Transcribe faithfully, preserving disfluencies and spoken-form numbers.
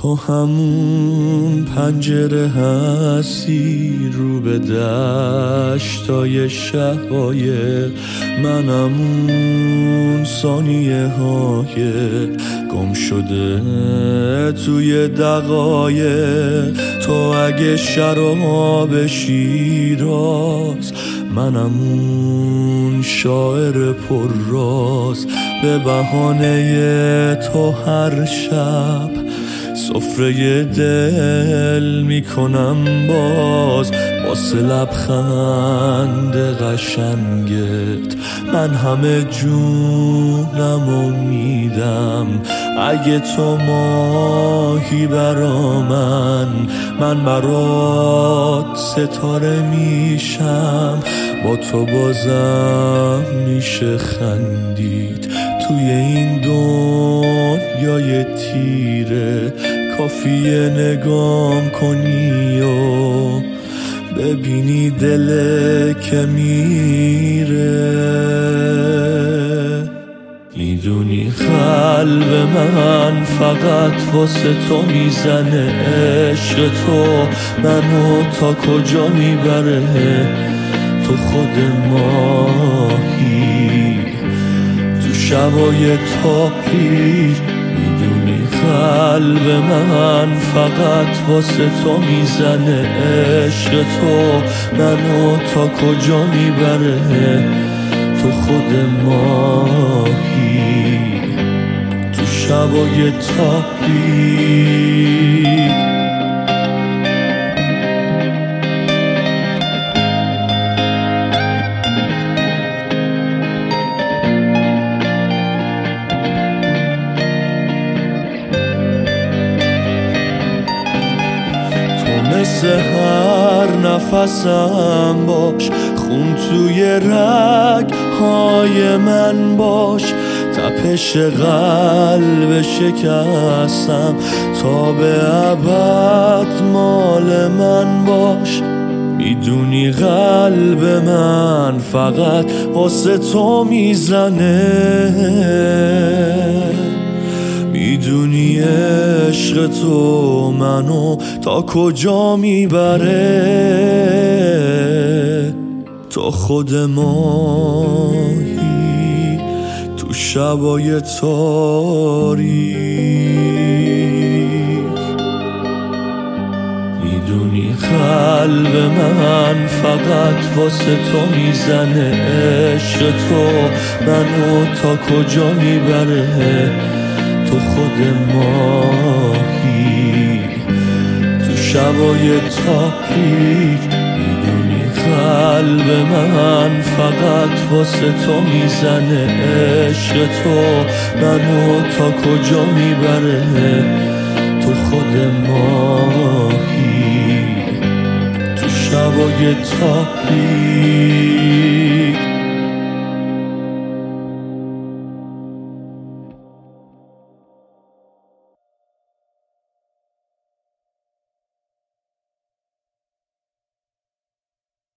تو همون پنجره هستی رو به دشتای شقایق، منم اون ثانیه های گم شده توی دقایق. تو اگه شراب شیراز، منم اون شاعر پر راز. به بهانه تو هر شب سفره دل میکنم باز، واسه لبخند قشنگت من همه جونمو میدم. اگه تو ماهی برا من، من برات ستاره میشم. با تو بازم میشه خندید توی این دنیای تیره. کافیه نگام کنی و ببینی دل که میره. میدونی قلب من فقط واسه تو میزنه، عشق تو منو تا کجا میبره. تو خود ماهی تو شبای تاریک. میدونی قلب من فقط واسه تو میزنه، عشق تو منو تا کجا میبره. تو خود ماهی تو شبای تاریک. مثل هر نفسم باش، خون توی رگ های من باش. تپش قلب شکستم تا به ابد مال من باش. میدونی قلب من فقط واسه تو میزنه، میدونی عشق تو منو تا کجا میبره. تو خود ماهی تو شبای تاریک. میدونی قلب من فقط واسه تو میزنه، عشق تو منو تا کجا میبره. تو خود ماهی تو شبای تاریک. میدونی قلب من فقط واسه تو میزنه، عشق تو منو تا کجا میبره. تو خود ماهی تو شبای تاریک.